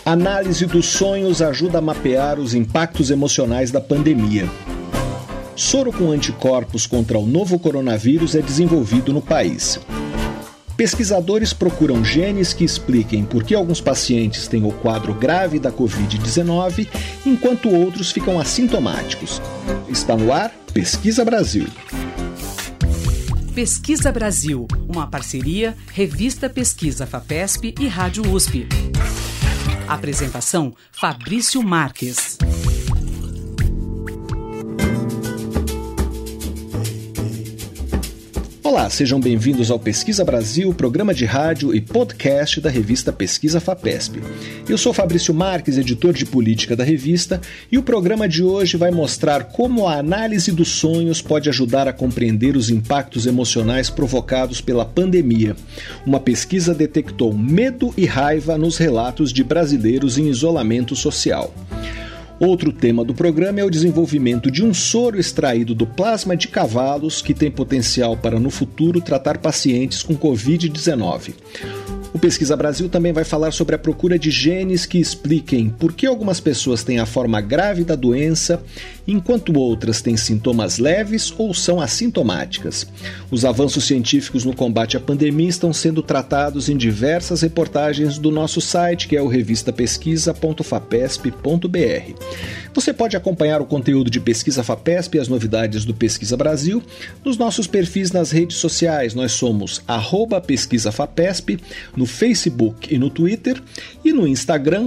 Análise dos sonhos ajuda a mapear os impactos emocionais da pandemia. Soro com anticorpos contra o novo coronavírus é desenvolvido no país. Pesquisadores procuram genes que expliquem por que alguns pacientes têm o quadro grave da Covid-19, enquanto outros ficam assintomáticos. Está no ar Pesquisa Brasil. Pesquisa Brasil, uma parceria Revista Pesquisa FAPESP e Rádio USP. Apresentação, Fabrício Marques. Olá, sejam bem-vindos ao Pesquisa Brasil, programa de rádio e podcast da revista Pesquisa FAPESP. Eu sou Fabrício Marques, editor de política da revista, e o programa de hoje vai mostrar como a análise dos sonhos pode ajudar a compreender os impactos emocionais provocados pela pandemia. Uma pesquisa detectou medo e raiva nos relatos de brasileiros em isolamento social. Outro tema do programa é o desenvolvimento de um soro extraído do plasma de cavalos que tem potencial para, no futuro, tratar pacientes com Covid-19. O Pesquisa Brasil também vai falar sobre a procura de genes que expliquem por que algumas pessoas têm a forma grave da doença, enquanto outras têm sintomas leves ou são assintomáticas. Os avanços científicos no combate à pandemia estão sendo tratados em diversas reportagens do nosso site, que é o revistapesquisa.fapesp.br. Você pode acompanhar o conteúdo de Pesquisa FAPESP e as novidades do Pesquisa Brasil nos nossos perfis nas redes sociais. Nós somos @pesquisafapesp, no Facebook e no Twitter, e no Instagram,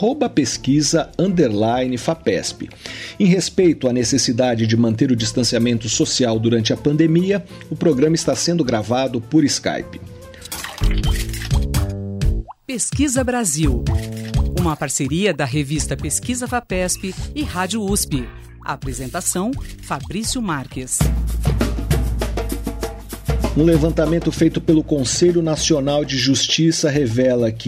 @pesquisa_FAPESP. Em respeito à necessidade de manter o distanciamento social durante a pandemia, o programa está sendo gravado por Skype. Pesquisa Brasil, uma parceria da revista Pesquisa FAPESP e Rádio USP. Apresentação, Fabrício Marques. Um levantamento feito pelo Conselho Nacional de Justiça revela que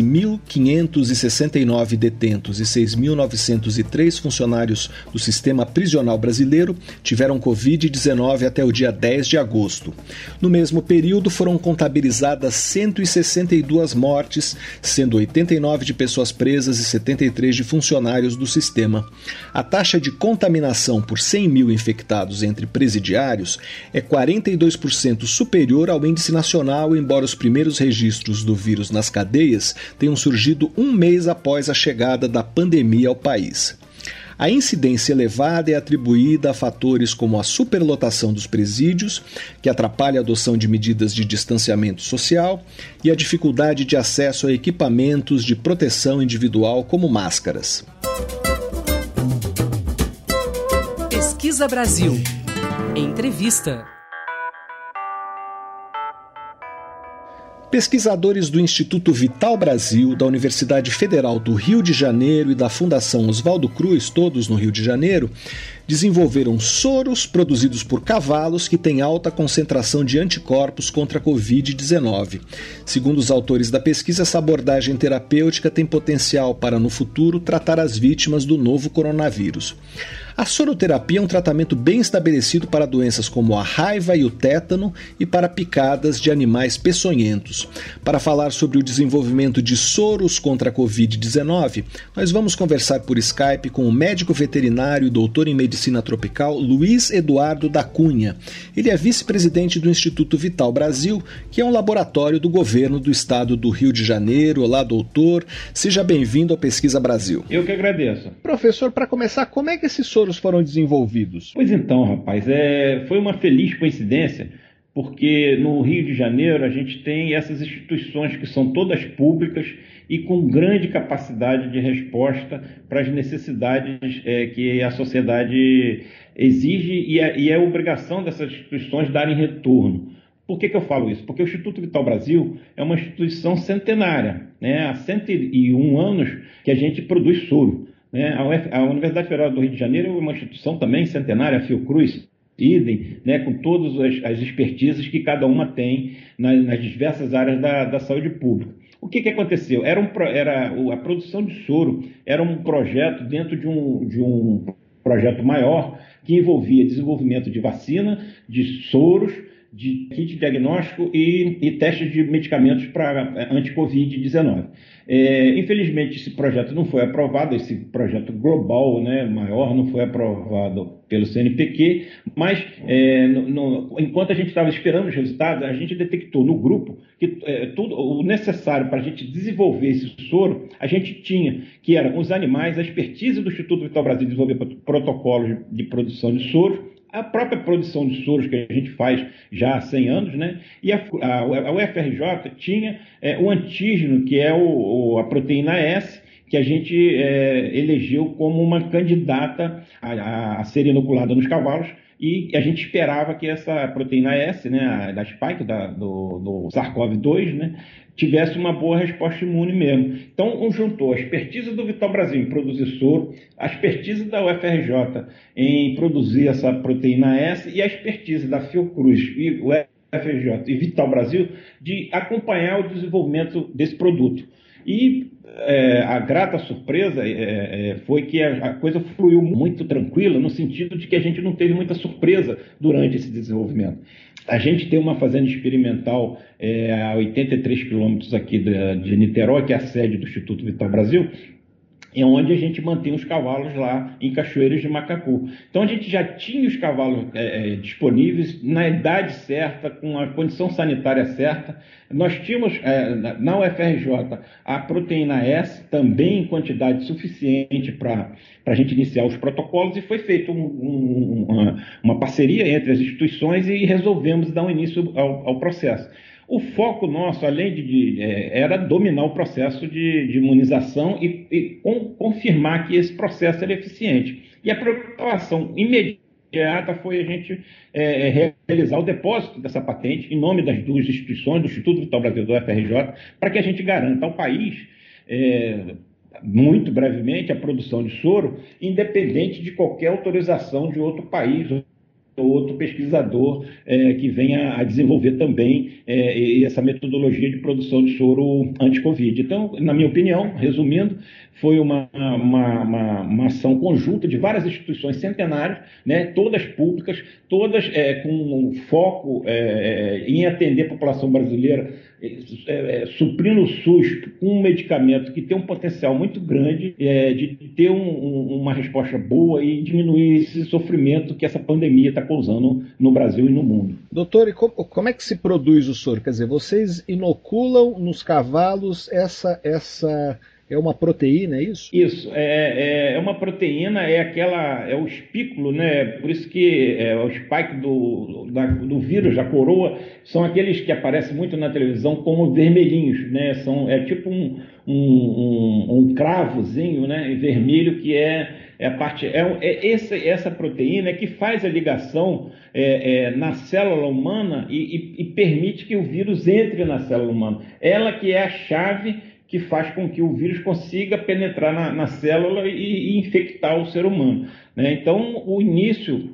15.569 detentos e 6.903 funcionários do sistema prisional brasileiro tiveram Covid-19 até o dia 10 de agosto. No mesmo período, foram contabilizadas 162 mortes, sendo 89 de pessoas presas e 73 de funcionários do sistema. A taxa de contaminação por 100 mil infectados entre presidiários é 42% superior ao índice nacional, embora os primeiros registros do vírus nas cadeias tenham surgido um mês após a chegada da pandemia ao país. A incidência elevada é atribuída a fatores como a superlotação dos presídios, que atrapalha a adoção de medidas de distanciamento social, e a dificuldade de acesso a equipamentos de proteção individual como máscaras. Pesquisa Brasil. Entrevista. Pesquisadores do Instituto Vital Brasil, da Universidade Federal do Rio de Janeiro e da Fundação Oswaldo Cruz, todos no Rio de Janeiro, desenvolveram soros produzidos por cavalos que têm alta concentração de anticorpos contra a Covid-19. Segundo os autores da pesquisa, essa abordagem terapêutica tem potencial para, no futuro, tratar as vítimas do novo coronavírus. A soroterapia é um tratamento bem estabelecido para doenças como a raiva e o tétano e para picadas de animais peçonhentos. Para falar sobre o desenvolvimento de soros contra a Covid-19, nós vamos conversar por Skype com o médico veterinário e doutor em medicina tropical Luiz Eduardo da Cunha. Ele é vice-presidente do Instituto Vital Brasil, que é um laboratório do governo do estado do Rio de Janeiro. Olá, doutor. Seja bem-vindo ao Pesquisa Brasil. Eu que agradeço. Professor, para começar, como é que esses soros foram desenvolvidos? Pois então, rapaz, foi uma feliz coincidência, porque no Rio de Janeiro a gente tem essas instituições que são todas públicas e com grande capacidade de resposta para as necessidades que a sociedade exige e é obrigação dessas instituições darem retorno. Por que eu falo isso? Porque o Instituto Vital Brasil é uma instituição centenária, né? Há 101 anos que a gente produz soro. A Universidade Federal do Rio de Janeiro é uma instituição também centenária, a Fiocruz, idem, né, com todas as expertises que cada uma tem nas diversas áreas da saúde pública. O que aconteceu? A produção de soro era um projeto dentro de um projeto maior que envolvia desenvolvimento de vacina, de soros, de kit diagnóstico e testes de medicamentos para anti-Covid-19. Infelizmente, esse projeto não foi aprovado, esse projeto global, né, maior, não foi aprovado pelo CNPq, mas enquanto a gente estava esperando os resultados, a gente detectou no grupo que tudo o necessário para a gente desenvolver esse soro, a gente tinha, que eram os animais, a expertise do Instituto Vital Brasil de desenvolver protocolos de produção de soro, a própria produção de soros que a gente faz já há 100 anos, né? E a UFRJ tinha o antígeno, que é a proteína S, que a gente elegeu como uma candidata a ser inoculada nos cavalos, e a gente esperava que essa proteína S, né, da spike, do SARS-CoV-2, né, tivesse uma boa resposta imune mesmo. Então, juntou a expertise do Vital Brasil em produzir soro, a expertise da UFRJ em produzir essa proteína S e a expertise da Fiocruz e o UFRJ e Vital Brasil de acompanhar o desenvolvimento desse produto. E a grata surpresa foi que a coisa fluiu muito tranquila, no sentido de que a gente não teve muita surpresa durante esse desenvolvimento. A gente tem uma fazenda experimental a 83 quilômetros aqui de Niterói, que é a sede do Instituto Vital Brasil, é onde a gente mantém os cavalos lá em Cachoeiras de Macacu. Então a gente já tinha os cavalos disponíveis na idade certa, com a condição sanitária certa. Nós tínhamos na UFRJ a proteína S também em quantidade suficiente para a gente iniciar os protocolos, e foi feita uma parceria entre as instituições e resolvemos dar um início ao processo. O foco nosso, além era dominar o processo de imunização e confirmar que esse processo era eficiente. E a preocupação imediata foi a gente realizar o depósito dessa patente em nome das duas instituições, do Instituto Vital Brasil e do UFRJ, para que a gente garanta ao país, muito brevemente, a produção de soro, independente de qualquer autorização de outro país, outro pesquisador que venha a desenvolver também essa metodologia de produção de soro anti-Covid. Então, na minha opinião, resumindo, foi uma ação conjunta de várias instituições centenárias, né, todas públicas, todas com foco em atender a população brasileira, suprindo o SUS com um medicamento que tem um potencial muito grande de ter uma resposta boa e diminuir esse sofrimento que essa pandemia está causando no Brasil e no mundo. Doutor, e como é que se produz o soro? Quer dizer, vocês inoculam nos cavalos essa é uma proteína, é isso? Isso, é uma proteína, é o espículo, né? Por isso que o spike do vírus, da coroa, são aqueles que aparecem muito na televisão como vermelhinhos, né? É tipo um cravozinho, né? Vermelho, que a parte. Essa proteína que faz a ligação na célula humana e permite que o vírus entre na célula humana. Ela que é a chave que faz com que o vírus consiga penetrar na célula e infectar o ser humano, né? Então, o início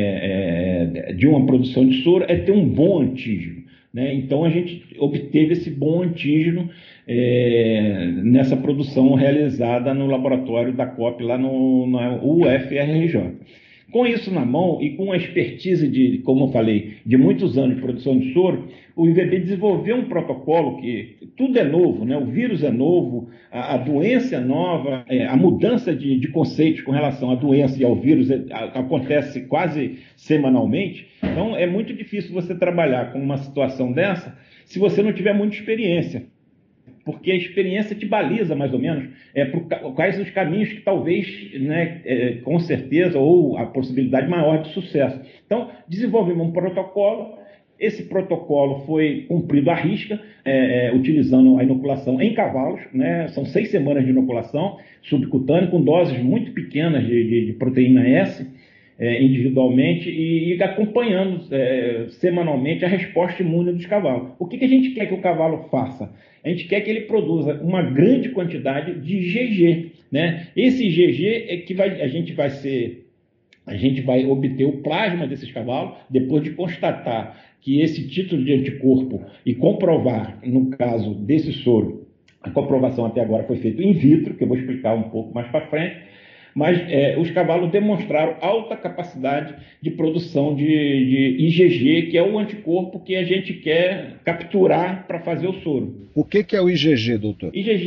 de uma produção de soro é ter um bom antígeno, né? Então, a gente obteve esse bom antígeno nessa produção realizada no laboratório da COP, lá na UFRJ. Com isso na mão e com a expertise como eu falei, de muitos anos de produção de soro, o IVB desenvolveu um protocolo que tudo é novo, né? O vírus é novo, a doença é nova, a mudança de conceitos com relação à doença e ao vírus acontece quase semanalmente. Então é muito difícil você trabalhar com uma situação dessa se você não tiver muita experiência, porque a experiência te baliza mais ou menos quais os caminhos que talvez, né, com certeza, ou a possibilidade maior de sucesso. Então, desenvolvemos um protocolo. Esse protocolo foi cumprido à risca, utilizando a inoculação em cavalos, né? São 6 semanas de inoculação subcutânea, com doses muito pequenas de proteína S, individualmente, e acompanhando semanalmente a resposta imune dos cavalos. O que a gente quer que o cavalo faça? A gente quer que ele produza uma grande quantidade de GG, né? Esse GG é que a gente vai obter o plasma desses cavalos, depois de constatar que esse título de anticorpo e comprovar, no caso desse soro, a comprovação até agora foi feita in vitro, que eu vou explicar um pouco mais para frente. mas os cavalos demonstraram alta capacidade de produção de IgG, que é o anticorpo que a gente quer capturar para fazer o soro. O que é o IgG, doutor? IgG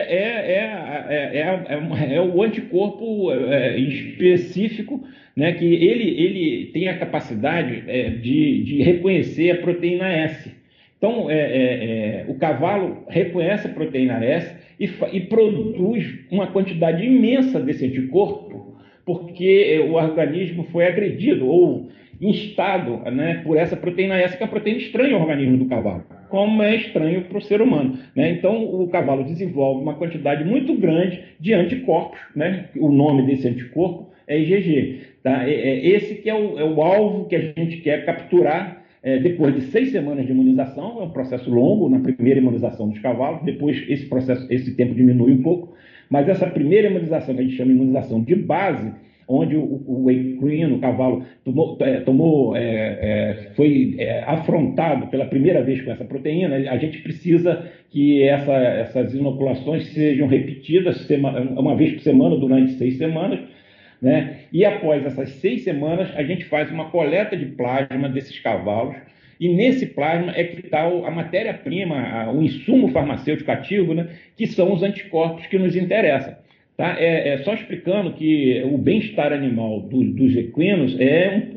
é o anticorpo específico, né, que ele tem a capacidade de reconhecer a proteína S. Então, o cavalo reconhece a proteína S e produz uma quantidade imensa desse anticorpo, porque o organismo foi agredido ou instado, né, por essa proteína S, que é uma proteína estranha ao organismo do cavalo, como é estranho para o ser humano, né? Então, o cavalo desenvolve uma quantidade muito grande de anticorpos, né? O nome desse anticorpo é IgG. Tá? Esse que é o alvo que a gente quer capturar depois de 6 semanas de imunização. É um processo longo na primeira imunização dos cavalos, depois esse tempo diminui um pouco, mas essa primeira imunização, que a gente chama de imunização de base, onde o equino, o cavalo, foi afrontado pela primeira vez com essa proteína, a gente precisa que essas inoculações sejam repetidas uma vez por semana durante 6 semanas, né? E após essas 6 semanas, a gente faz uma coleta de plasma desses cavalos, e nesse plasma é que está a matéria-prima, o insumo farmacêutico ativo, né? Que são os anticorpos que nos interessam. Tá? Só explicando que o bem-estar animal dos equinos é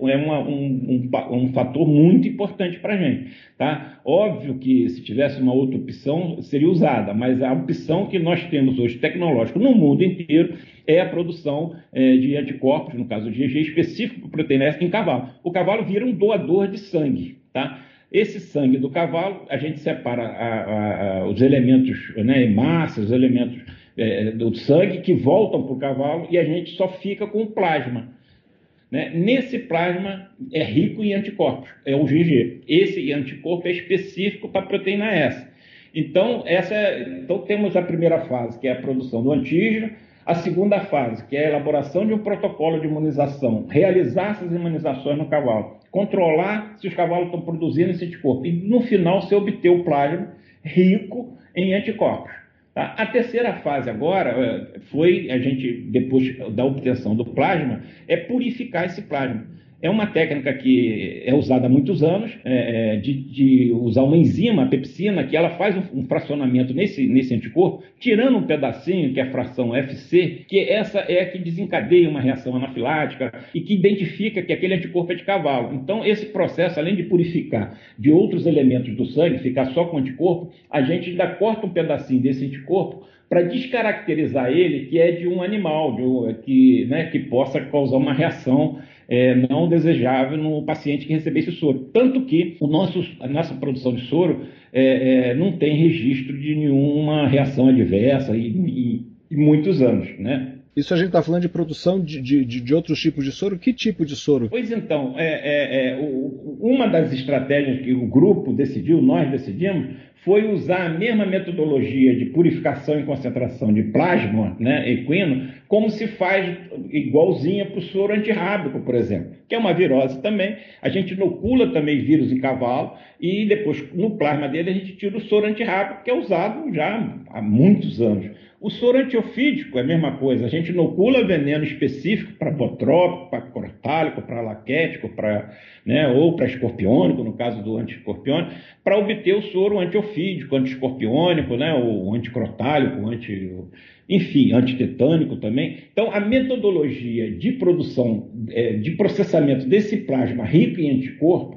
um fator muito importante para a gente. Tá? Óbvio que se tivesse uma outra opção seria usada, mas a opção que nós temos hoje tecnológica no mundo inteiro é a produção de anticorpos, no caso de IgG, específico para proteína S em cavalo. O cavalo vira um doador de sangue. Tá? Esse sangue do cavalo, a gente separa os elementos, né, hemácias, os elementos do sangue que voltam para o cavalo, e a gente só fica com o plasma. Né? Nesse plasma é rico em anticorpos, é o IgG. Esse anticorpo é específico para a proteína S. Então, temos a primeira fase, que é a produção do antígeno, a segunda fase, que é a elaboração de um protocolo de imunização, realizar essas imunizações no cavalo, controlar se os cavalos estão produzindo esse anticorpo, e no final se obter o plasma rico em anticorpos. Tá? A terceira fase agora a gente, depois da obtenção do plasma, purificar esse plasma. É uma técnica que é usada há muitos anos, de usar uma enzima, a pepsina, que ela faz um fracionamento nesse anticorpo, tirando um pedacinho, que é a fração FC, que essa é a que desencadeia uma reação anafilática e que identifica que aquele anticorpo é de cavalo. Então, esse processo, além de purificar de outros elementos do sangue, ficar só com o anticorpo, a gente ainda corta um pedacinho desse anticorpo para descaracterizar ele, que é de um animal, que possa causar uma reação não desejável no paciente que recebesse o soro. Tanto que a nossa produção de soro não tem registro de nenhuma reação adversa e muitos anos, né? Isso a gente está falando de produção de outros tipos de soro? Que tipo de soro? Pois então, uma das estratégias que o grupo decidiu, nós decidimos, foi usar a mesma metodologia de purificação e concentração de plasma, né, equino, como se faz igualzinha para o soro antirrábico, por exemplo, que é uma virose também. A gente inocula também vírus em cavalo e depois, no plasma dele, a gente tira o soro antirrábico, que é usado já há muitos anos. O soro antiofídico é a mesma coisa. A gente inocula veneno específico para botrópico, para crotálico, para laquético, ou para escorpiônico, no caso do antiescorpiônico, para obter o soro antiofídico, antiescorpiônico, né, ou anticrotálico, antitetânico também. Então, a metodologia de produção, de processamento desse plasma rico em anticorpo,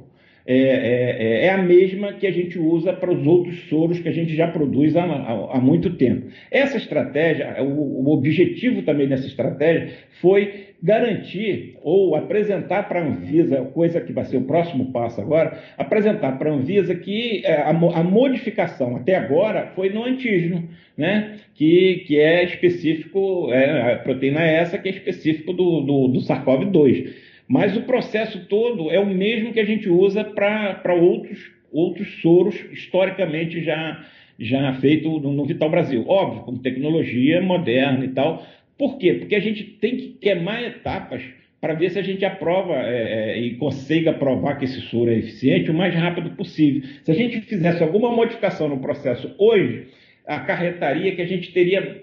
é a mesma que a gente usa para os outros soros que a gente já produz há muito tempo. Essa estratégia, o objetivo também dessa estratégia foi garantir ou apresentar para a Anvisa, coisa que vai ser o próximo passo agora, apresentar para a Anvisa que a modificação até agora foi no antígeno, né? que é específico, a proteína essa que é específico do SARS-CoV-2. Mas o processo todo é o mesmo que a gente usa para outros soros historicamente já feito no Vital Brasil. Óbvio, com tecnologia moderna e tal. Por quê? Porque a gente tem que queimar etapas para ver se a gente aprova e consiga provar que esse soro é eficiente o mais rápido possível. Se a gente fizesse alguma modificação no processo hoje, acarretaria que a gente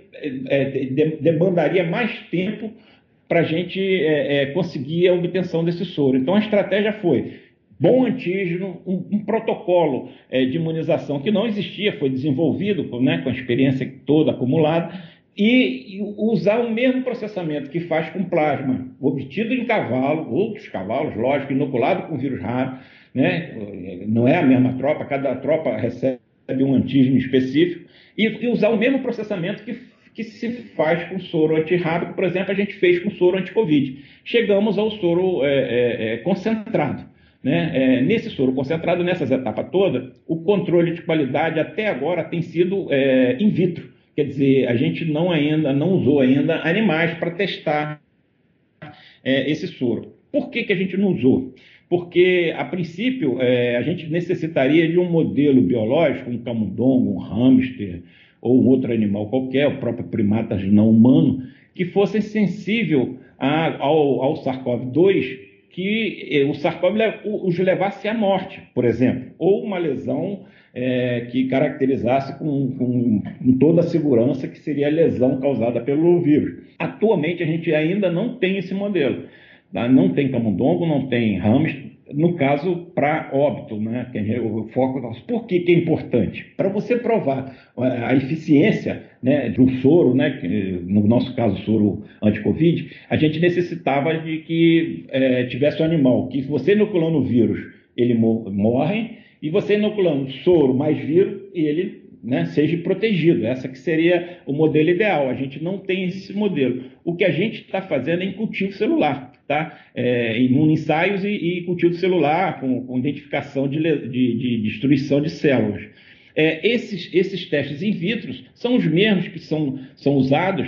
demandaria mais tempo para a gente conseguir a obtenção desse soro. Então, a estratégia foi bom antígeno, um protocolo de imunização que não existia, foi desenvolvido com a experiência toda acumulada, e usar o mesmo processamento que faz com plasma obtido em cavalo, outros cavalos, lógico, inoculado com vírus raro, né? Não é a mesma tropa, cada tropa recebe um antígeno específico, e usar o mesmo processamento que se faz com soro antirrábico. Por exemplo, a gente fez com soro anti-Covid. Chegamos ao soro concentrado. Né? Nesse soro concentrado, nessas etapas todas, o controle de qualidade até agora tem sido in vitro. Quer dizer, a gente não usou ainda animais para testar esse soro. Por que a gente não usou? Porque, a princípio, a gente necessitaria de um modelo biológico, um camundongo, um hamster ou um outro animal qualquer, o próprio primata não humano, que fosse sensível ao SARS-CoV-2, que o SARS-CoV os levasse à morte, por exemplo, ou uma lesão que caracterizasse com toda a segurança que seria a lesão causada pelo vírus. Atualmente, a gente ainda não tem esse modelo. Tá? Não tem camundongo, não tem hamster, no caso, para óbito, né? O foco nosso. Por que é importante? Para você provar a eficiência, né, de um soro, né, no nosso caso, soro anti-Covid, a gente necessitava de que tivesse um animal que, você inoculando o vírus, ele morre, e você inoculando soro mais vírus, ele, né, seja protegido. Essa que seria o modelo ideal. A gente não tem esse modelo. O que a gente está fazendo é em cultivo celular, tá? Em ensaios e cultivo celular, com identificação de destruição de células. Esses testes in vitro são os mesmos que são usados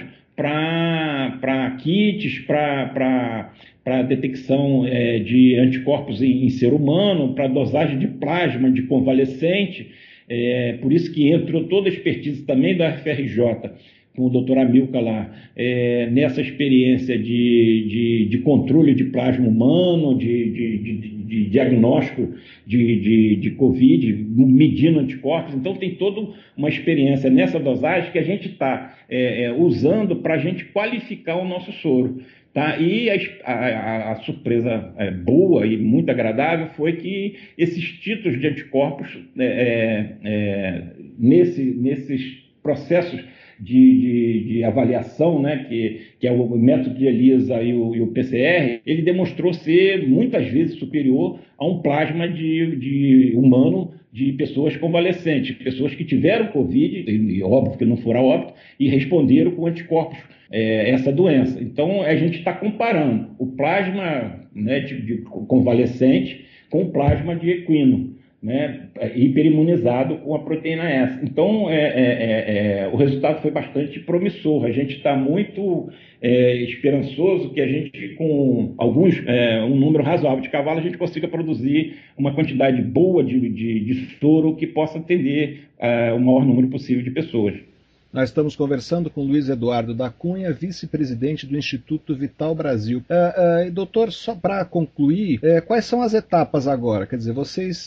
para kits, para detecção de anticorpos em ser humano, para dosagem de plasma de convalescente. Por isso que entrou toda a expertise também da FRJ, com o doutor Amilcar lá, nessa experiência de controle de plasma humano, de diagnóstico de Covid, medindo anticorpos. Então, tem toda uma experiência nessa dosagem que a gente está usando para a gente qualificar o nosso soro. Tá? E a surpresa boa e muito agradável foi que esses títulos de anticorpos, nesses processos de avaliação, né, que é o método de ELISA e o PCR, ele demonstrou ser muitas vezes superior a um plasma de humano de pessoas convalescentes, pessoas que tiveram Covid, e óbvio que não foram a óbito, e responderam com anticorpos essa doença. Então, a gente está comparando o plasma, né, de convalescente com o plasma de equino, né, hiperimunizado com a proteína S. Então, o resultado foi bastante promissor. A gente está muito esperançoso que a gente, com um número razoável de cavalos, a gente consiga produzir uma quantidade boa de soro que possa atender o maior número possível de pessoas. Nós estamos conversando com Luiz Eduardo da Cunha, vice-presidente do Instituto Vital Brasil. Doutor, só para concluir, quais são as etapas agora? Quer dizer, vocês,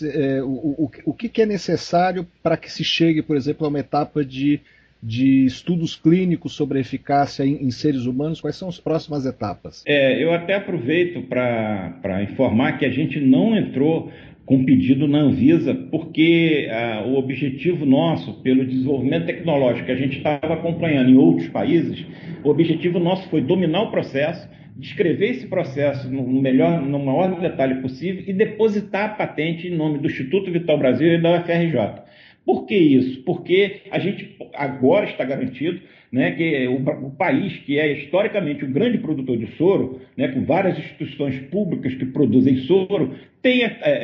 o que é necessário para que se chegue, por exemplo, a uma etapa de estudos clínicos sobre a eficácia em seres humanos? Quais são as próximas etapas? Eu até aproveito para informar que a gente não entrou com pedido na Anvisa, porque o objetivo nosso, pelo desenvolvimento tecnológico que a gente estava acompanhando em outros países, o objetivo nosso foi dominar o processo, descrever esse processo no maior detalhe possível e depositar a patente em nome do Instituto Vital Brasil e da UFRJ. Por que isso? Porque a gente agora está garantido, né, que o país, que é historicamente um grande produtor de soro, né, com várias instituições públicas que produzem soro, tem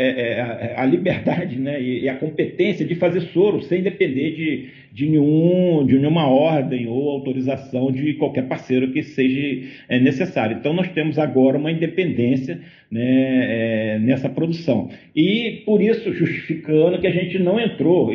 a liberdade, né, e a competência de fazer soro sem depender de nenhuma ordem ou autorização de qualquer parceiro que seja necessário. Então, nós temos agora uma independência, né, nessa produção. E, por isso, justificando que a gente não entrou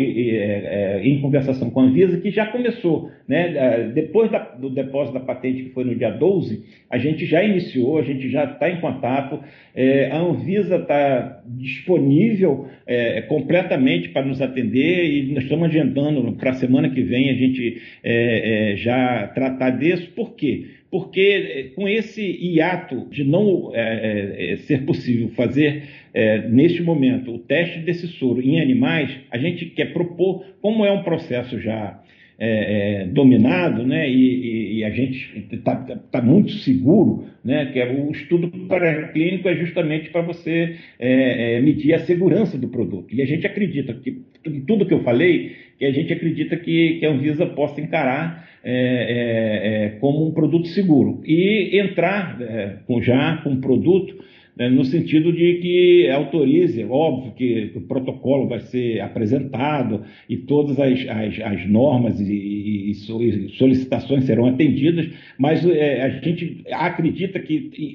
em conversação com a Anvisa, que já começou, né, depois do depósito da patente, que foi no dia 12, a gente já iniciou, a gente já está em contato, a Anvisa está disponível completamente para nos atender e nós estamos agendando para a semana que vem a gente já tratar disso. Por quê? Porque com esse hiato de não ser possível fazer, neste momento, o teste desse soro em animais, a gente quer propor, como é um processo já dominado, né, e a gente está muito seguro, né, que o estudo pré-clínico é justamente para você medir a segurança do produto. E a gente acredita que, em tudo que eu falei, que a gente acredita que a Anvisa possa encarar como um produto seguro e entrar já com um produto no sentido de que autorize, óbvio que o protocolo vai ser apresentado e todas as normas e solicitações serão atendidas, mas a gente acredita que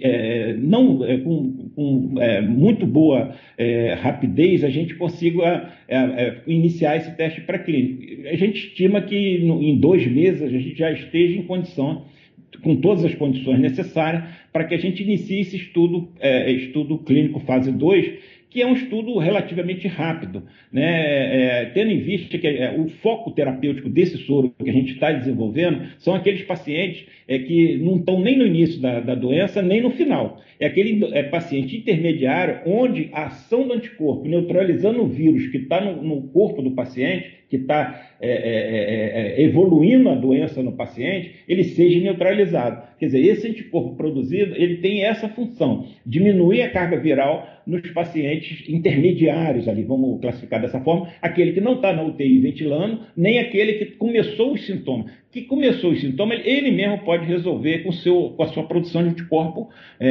com muito boa rapidez a gente consiga iniciar esse teste pré-clínico. A gente estima que em 2 meses a gente já esteja em condição, com todas as condições necessárias, para que a gente inicie esse estudo clínico fase 2, que é um estudo relativamente rápido, né? Tendo em vista que o foco terapêutico desse soro que a gente está desenvolvendo são aqueles pacientes que não estão nem no início da doença, nem no final. É aquele paciente intermediário onde a ação do anticorpo, neutralizando o vírus que está no corpo do paciente, que está evoluindo a doença no paciente, ele seja neutralizado. Quer dizer, esse anticorpo produzido, ele tem essa função, diminuir a carga viral nos pacientes intermediários ali, vamos classificar dessa forma, aquele que não está na UTI ventilando, nem aquele que começou os sintomas. Que começou os sintomas, ele mesmo pode resolver com a sua produção de anticorpo,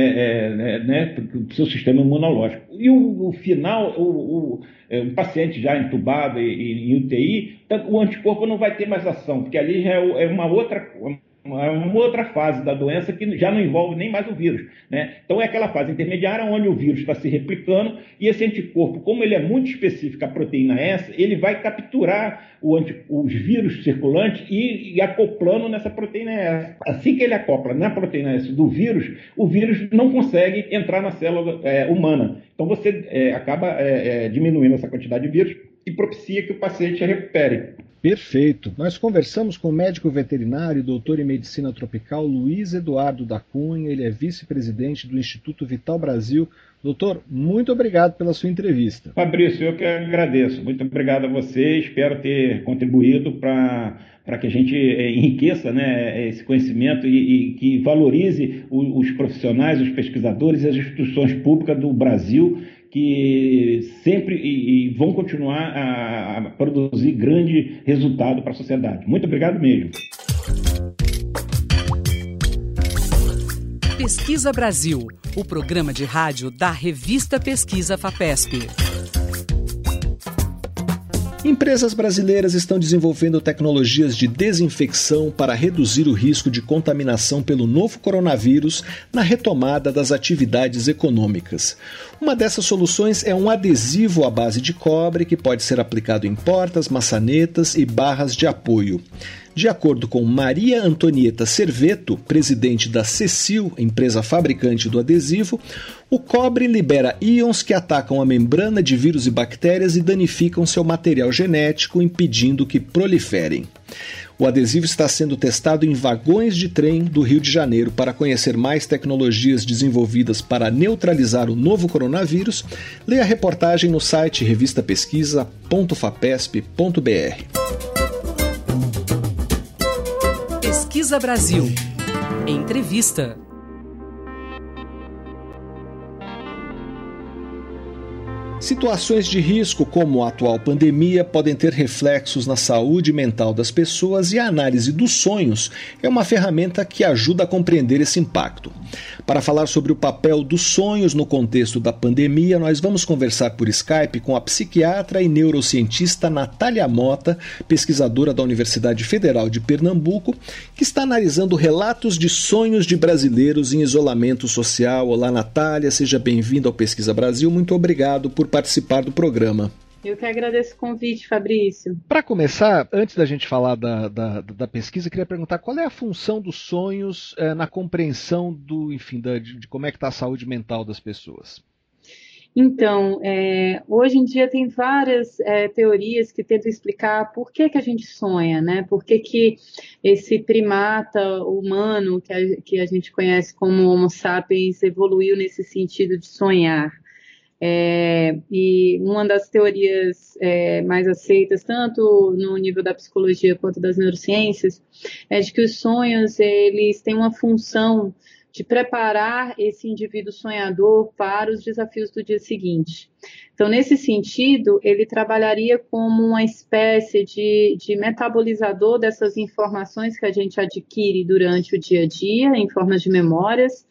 do seu sistema imunológico. E o final, o paciente já entubado em UTI, o anticorpo não vai ter mais ação, porque ali já é uma outra fase da doença que já não envolve nem mais o vírus, né? Então é aquela fase intermediária onde o vírus está se replicando e esse anticorpo, como ele é muito específico à proteína S, ele vai capturar os vírus circulantes e acoplando nessa proteína S. Assim que ele acopla na proteína S do vírus, o vírus não consegue entrar na célula humana. Então você acaba diminuindo essa quantidade de vírus e propicia que o paciente recupere. Perfeito. Nós conversamos com o médico veterinário e doutor em medicina tropical Luiz Eduardo da Cunha, ele é vice-presidente do Instituto Vital Brasil. Doutor, muito obrigado pela sua entrevista. Fabrício, eu que agradeço. Muito obrigado a você, espero ter contribuído para que a gente enriqueça, né, esse conhecimento e que valorize os profissionais, os pesquisadores e as instituições públicas do Brasil, que sempre vão continuar a produzir grande resultado para a sociedade. Muito obrigado mesmo. Pesquisa Brasil, o programa de rádio da revista Pesquisa FAPESP. Empresas brasileiras estão desenvolvendo tecnologias de desinfecção para reduzir o risco de contaminação pelo novo coronavírus na retomada das atividades econômicas. Uma dessas soluções é um adesivo à base de cobre que pode ser aplicado em portas, maçanetas e barras de apoio. De acordo com Maria Antonieta Serveto, presidente da Cecil, empresa fabricante do adesivo, o cobre libera íons que atacam a membrana de vírus e bactérias e danificam seu material genético, impedindo que proliferem. O adesivo está sendo testado em vagões de trem do Rio de Janeiro. Para conhecer mais tecnologias desenvolvidas para neutralizar o novo coronavírus, leia a reportagem no site revistapesquisa.fapesp.br. Pesquisa Brasil. Entrevista. Situações de risco, como a atual pandemia, podem ter reflexos na saúde mental das pessoas e a análise dos sonhos é uma ferramenta que ajuda a compreender esse impacto. Para falar sobre o papel dos sonhos no contexto da pandemia, nós vamos conversar por Skype com a psiquiatra e neurocientista Natália Mota, pesquisadora da Universidade Federal de Pernambuco, que está analisando relatos de sonhos de brasileiros em isolamento social. Olá, Natália, seja bem-vinda ao Pesquisa Brasil. Muito obrigado por participar do programa. Eu que agradeço o convite, Fabrício. Para começar, antes da gente falar da pesquisa, eu queria perguntar qual é a função dos sonhos na compreensão de como é que está a saúde mental das pessoas. Então, hoje em dia tem várias teorias que tentam explicar por que a gente sonha, né? Por que esse primata humano que a gente conhece como Homo sapiens evoluiu nesse sentido de sonhar. E uma das teorias mais aceitas, tanto no nível da psicologia quanto das neurociências, é de que os sonhos eles têm uma função de preparar esse indivíduo sonhador para os desafios do dia seguinte. Então, nesse sentido, ele trabalharia como uma espécie de metabolizador dessas informações que a gente adquire durante o dia a dia, em formas de memórias,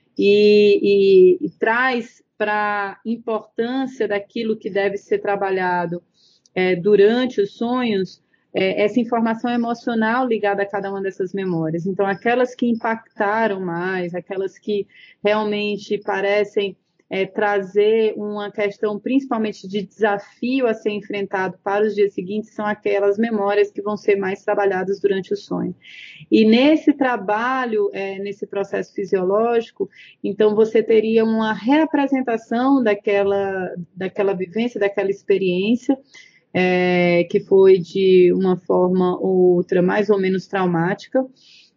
e traz para a importância daquilo que deve ser trabalhado durante os sonhos, essa informação emocional ligada a cada uma dessas memórias. Então, aquelas que impactaram mais, aquelas que realmente parecem trazer uma questão principalmente de desafio a ser enfrentado para os dias seguintes, são aquelas memórias que vão ser mais trabalhadas durante o sonho. E nesse trabalho, nesse processo fisiológico, então você teria uma reapresentação daquela vivência, daquela experiência, que foi de uma forma ou outra mais ou menos traumática,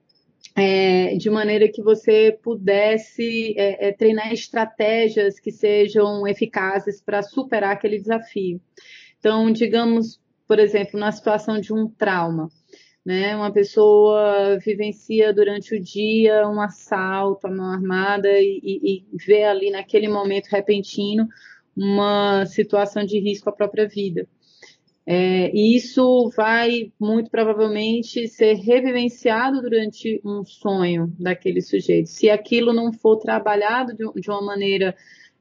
de maneira que você pudesse treinar estratégias que sejam eficazes para superar aquele desafio. Então, digamos, por exemplo, na situação de um trauma, né? Uma pessoa vivencia durante o dia um assalto à mão armada e vê ali naquele momento repentino uma situação de risco à própria vida. E isso vai, muito provavelmente, ser revivenciado durante um sonho daquele sujeito. Se aquilo não for trabalhado de uma maneira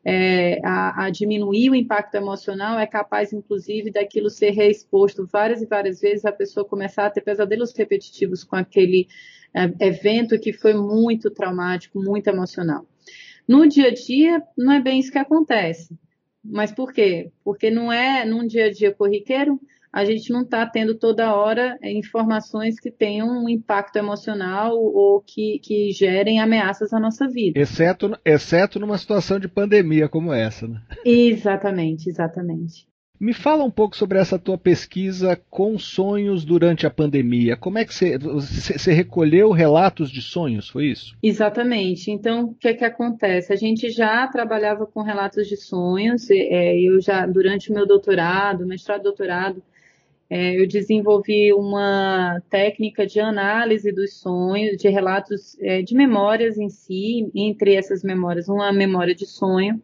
a diminuir o impacto emocional, é capaz, inclusive, daquilo ser reexposto várias e várias vezes, a pessoa começar a ter pesadelos repetitivos com aquele evento que foi muito traumático, muito emocional. No dia a dia, não é bem isso que acontece. Mas por quê? Porque não é num dia a dia corriqueiro, a gente não está tendo toda hora informações que tenham um impacto emocional ou que gerem ameaças à nossa vida. Exceto numa situação de pandemia como essa, né? Exatamente, exatamente. Me fala um pouco sobre essa tua pesquisa com sonhos durante a pandemia. Como é que você recolheu relatos de sonhos, foi isso? Exatamente. Então, o que acontece? A gente já trabalhava com relatos de sonhos. Eu já, durante o meu doutorado, mestrado e doutorado, eu desenvolvi uma técnica de análise dos sonhos, de relatos de memórias em si, entre essas memórias, uma memória de sonho,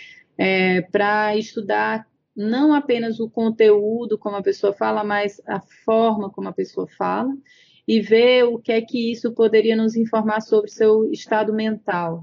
para estudar não apenas o conteúdo, como a pessoa fala, mas a forma como a pessoa fala, e ver o que é que isso poderia nos informar sobre o seu estado mental.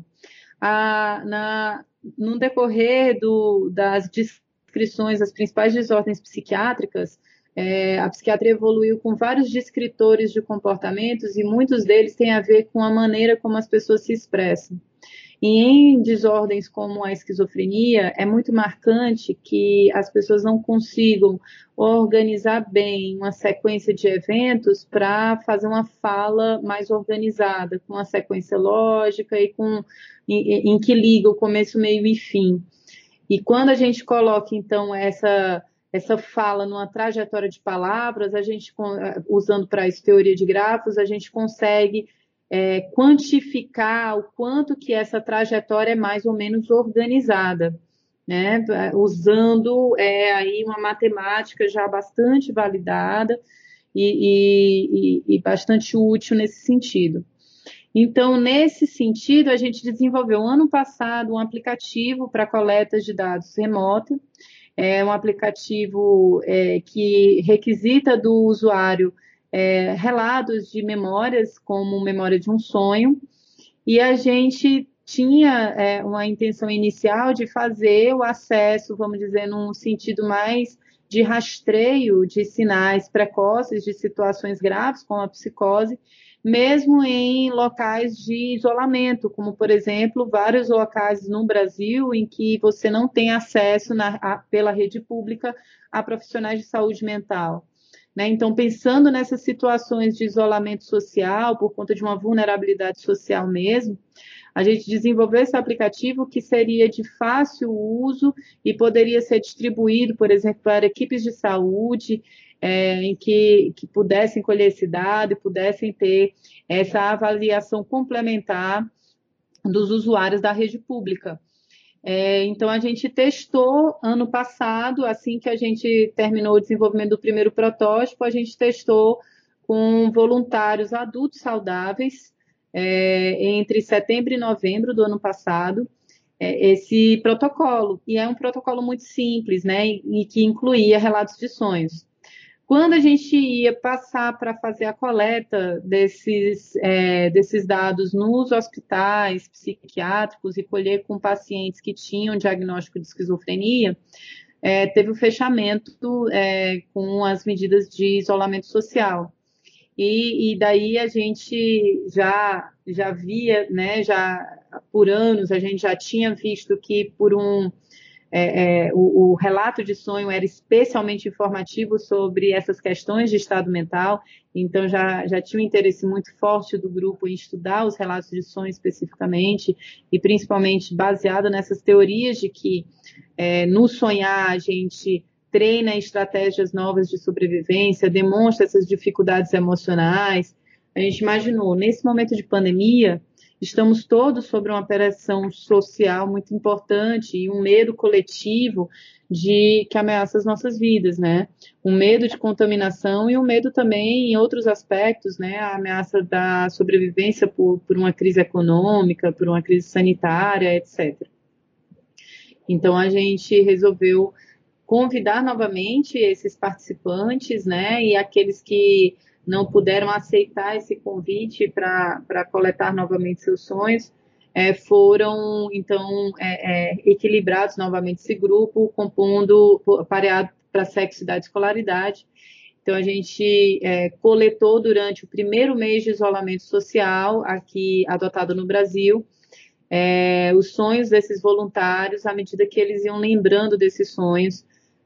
No decorrer das descrições das principais desordens psiquiátricas, a psiquiatria evoluiu com vários descritores de comportamentos e muitos deles têm a ver com a maneira como as pessoas se expressam. E em desordens como a esquizofrenia, é muito marcante que as pessoas não consigam organizar bem uma sequência de eventos para fazer uma fala mais organizada, com uma sequência lógica e em que liga o começo, meio e fim. E quando a gente coloca, então, essa fala numa trajetória de palavras, a gente, usando para isso teoria de grafos, a gente consegue quantificar o quanto que essa trajetória é mais ou menos organizada, né? Usando aí uma matemática já bastante validada e bastante útil nesse sentido. Então, nesse sentido, a gente desenvolveu ano passado um aplicativo para coleta de dados remota, um aplicativo que requisita do usuário relatos de memórias, como memória de um sonho, e a gente tinha uma intenção inicial de fazer o acesso, vamos dizer, num sentido mais de rastreio de sinais precoces de situações graves, como a psicose, mesmo em locais de isolamento, como, por exemplo, vários locais no Brasil em que você não tem acesso pela rede pública a profissionais de saúde mental. Então, pensando nessas situações de isolamento social, por conta de uma vulnerabilidade social mesmo, a gente desenvolveu esse aplicativo que seria de fácil uso e poderia ser distribuído, por exemplo, para equipes de saúde, em que pudessem colher esse dado e pudessem ter essa avaliação complementar dos usuários da rede pública. Então, a gente testou ano passado, assim que a gente terminou o desenvolvimento do primeiro protótipo, a gente testou com voluntários adultos saudáveis, entre setembro e novembro do ano passado, esse protocolo. E é um protocolo muito simples, né, e que incluía relatos de sonhos. Quando a gente ia passar para fazer a coleta desses dados nos hospitais psiquiátricos e colher com pacientes que tinham diagnóstico de esquizofrenia, teve o fechamento com as medidas de isolamento social. E daí a gente já via, né, por anos, a gente já tinha visto que o relato de sonho era especialmente informativo sobre essas questões de estado mental, então já tinha um interesse muito forte do grupo em estudar os relatos de sonho especificamente, e principalmente baseado nessas teorias de que no sonhar a gente treina estratégias novas de sobrevivência, demonstra essas dificuldades emocionais. A gente imaginou, nesse momento de pandemia, estamos todos sob uma pressão social muito importante e um medo coletivo que ameaça as nossas vidas, né? Um medo de contaminação e um medo também em outros aspectos, né? A ameaça da sobrevivência por uma crise econômica, por uma crise sanitária, etc. Então, a gente resolveu convidar novamente esses participantes, né? E aqueles que não puderam aceitar esse convite para coletar novamente seus sonhos, foram, então, equilibrados novamente esse grupo, pareado para sexo, idade e escolaridade. Então, a gente coletou durante o primeiro mês de isolamento social, aqui adotado no Brasil, os sonhos desses voluntários, à medida que eles iam lembrando desses sonhos,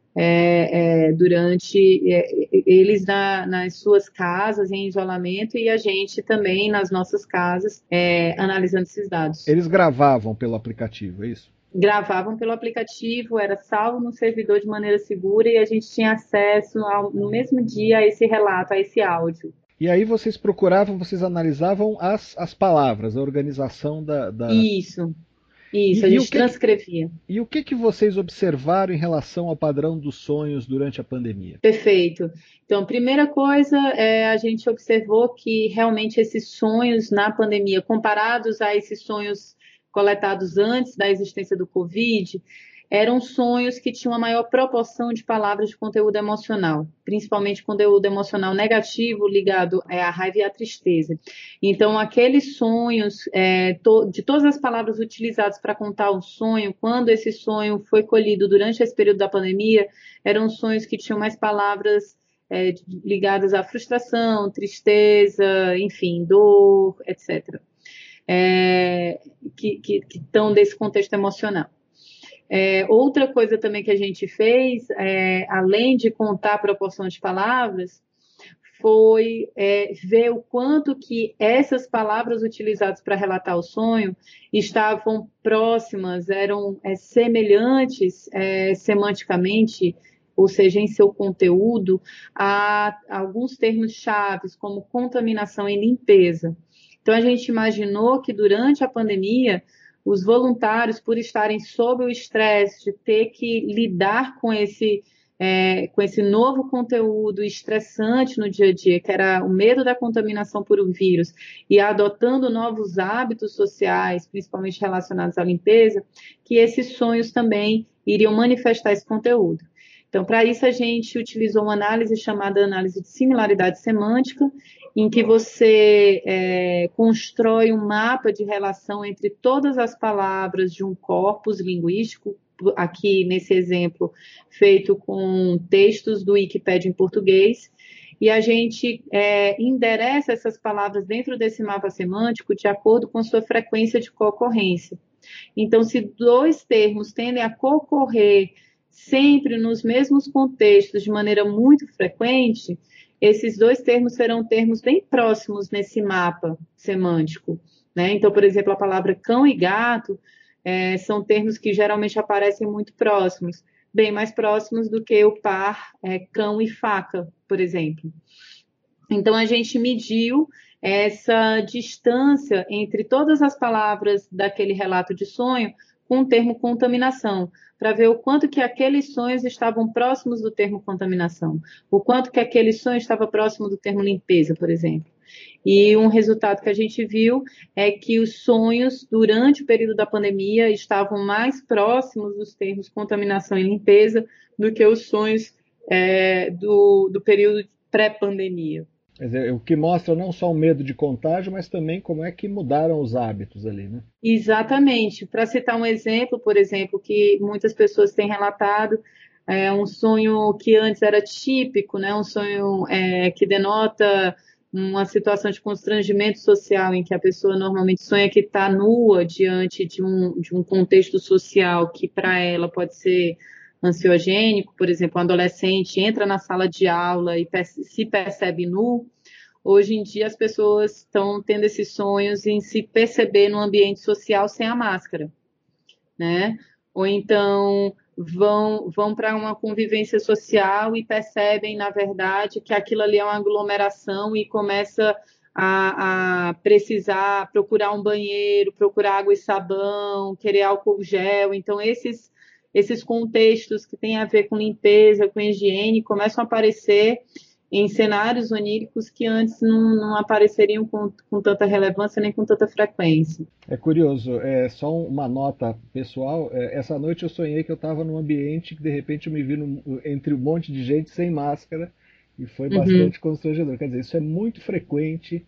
durante eles nas suas casas em isolamento e a gente também nas nossas casas analisando esses dados. Eles gravavam pelo aplicativo, é isso? Gravavam pelo aplicativo, era salvo no servidor de maneira segura e a gente tinha acesso no mesmo dia a esse relato, a esse áudio. E aí vocês analisavam as palavras, a organização da... Isso, a gente transcrevia. E o que vocês observaram em relação ao padrão dos sonhos durante a pandemia? Perfeito. Então, primeira coisa, a gente observou que realmente esses sonhos na pandemia, comparados a esses sonhos coletados antes da existência do Covid, eram sonhos que tinham uma maior proporção de palavras de conteúdo emocional, principalmente conteúdo emocional negativo ligado à raiva e à tristeza. Então, aqueles sonhos, de todas as palavras utilizadas para contar um sonho, quando esse sonho foi colhido durante esse período da pandemia, eram sonhos que tinham mais palavras ligadas à frustração, tristeza, enfim, dor, etc., que estão desse contexto emocional. Outra coisa também que a gente fez, além de contar a proporção de palavras, foi ver o quanto que essas palavras utilizadas para relatar o sonho estavam próximas, eram semelhantes semanticamente, ou seja, em seu conteúdo, a alguns termos chaves, como contaminação e limpeza. Então, a gente imaginou que durante a pandemia, os voluntários, por estarem sob o estresse de ter que lidar com esse novo conteúdo estressante no dia a dia, que era o medo da contaminação por um vírus, e adotando novos hábitos sociais, principalmente relacionados à limpeza, que esses sonhos também iriam manifestar esse conteúdo. Então, para isso, a gente utilizou uma análise chamada análise de similaridade semântica, em que você constrói um mapa de relação entre todas as palavras de um corpus linguístico, aqui nesse exemplo feito com textos do Wikipédia em português, e a gente endereça essas palavras dentro desse mapa semântico de acordo com sua frequência de concorrência. Então, se dois termos tendem a concorrer sempre nos mesmos contextos de maneira muito frequente, esses dois termos serão termos bem próximos nesse mapa semântico. né? Então, por exemplo, a palavra cão e gato são termos que geralmente aparecem muito próximos, bem mais próximos do que o par cão e faca, por exemplo. Então, a gente mediu essa distância entre todas as palavras daquele relato de sonho com o termo contaminação, para ver o quanto que aqueles sonhos estavam próximos do termo contaminação, o quanto que aquele sonho estava próximo do termo limpeza, por exemplo. E um resultado que a gente viu é que os sonhos, durante o período da pandemia, estavam mais próximos dos termos contaminação e limpeza do que os sonhos do período pré-pandemia. Quer dizer, o que mostra não só o medo de contágio, mas também como é que mudaram os hábitos ali, né? Exatamente. Para citar um exemplo, por exemplo, que muitas pessoas têm relatado, um sonho que antes era típico, né? Um sonho que denota uma situação de constrangimento social em que a pessoa normalmente sonha que está nua diante de um contexto social que para ela pode ser ansiogênico. Por exemplo, um adolescente entra na sala de aula e se percebe nu. Hoje em dia as pessoas estão tendo esses sonhos em se perceber no ambiente social sem a máscara, né? Ou então vão para uma convivência social e percebem, na verdade, que aquilo ali é uma aglomeração e começa a precisar procurar um banheiro, procurar água e sabão, querer álcool gel. Então, esses contextos que têm a ver com limpeza, com higiene, começam a aparecer em cenários oníricos que antes não apareceriam com tanta relevância nem com tanta frequência. É curioso, só uma nota pessoal, essa noite eu sonhei que eu estava num ambiente que de repente eu me vi entre um monte de gente sem máscara e foi bastante constrangedor. Quer dizer, isso é muito frequente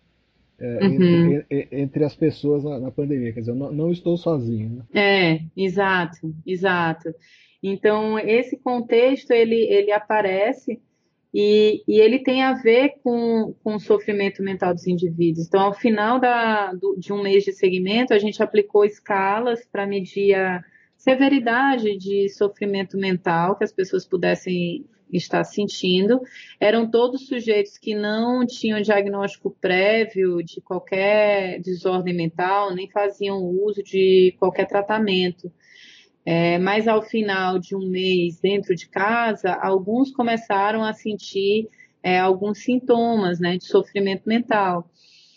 entre as pessoas na pandemia, quer dizer, eu não estou sozinho. Né? Exato. Então, esse contexto, ele aparece e ele tem a ver com o sofrimento mental dos indivíduos. Então, ao final de um mês de segmento, a gente aplicou escalas para medir a severidade de sofrimento mental que as pessoas pudessem estar sentindo. Eram todos sujeitos que não tinham diagnóstico prévio de qualquer desordem mental, nem faziam uso de qualquer tratamento. Mas ao final de um mês dentro de casa, alguns começaram a sentir alguns sintomas, né, de sofrimento mental.